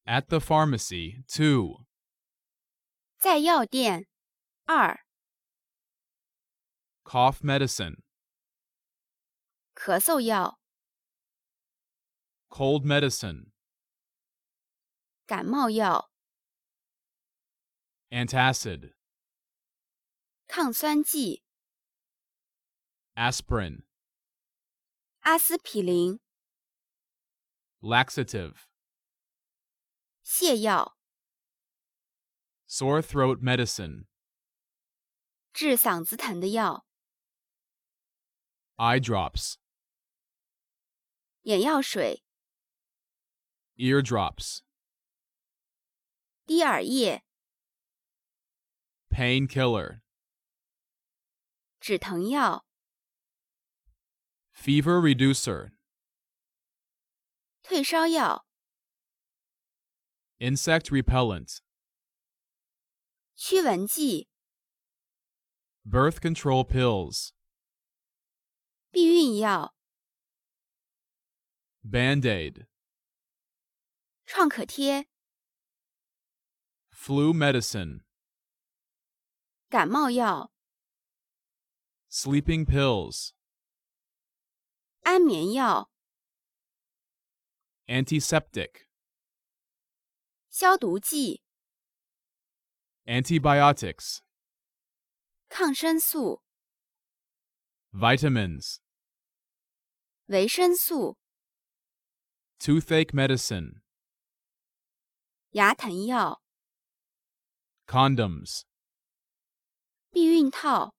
At the pharmacy, 2. 在药店2. Cough medicine. 咳嗽药 Cold medicine. 感冒药 Antacid. 抗酸剂 Aspirin. 阿司匹林 Laxative. 泻药 Sore throat medicine. 治嗓子疼的药 Eye drops. 眼药水 Ear drops. 滴耳液 Painkiller. 止疼药 Fever reducer. 退烧药 Insect repellent. 驱蚊剂 Birth control pills. 避孕药 Band-aid. 创可贴 Flu medicine. 感冒药 Sleeping pills. 安眠药 Antiseptic. 消毒剂 Antibiotics. 抗生素 Vitamins. 维生素 Toothache medicine. 牙疼药 Condoms. 避孕套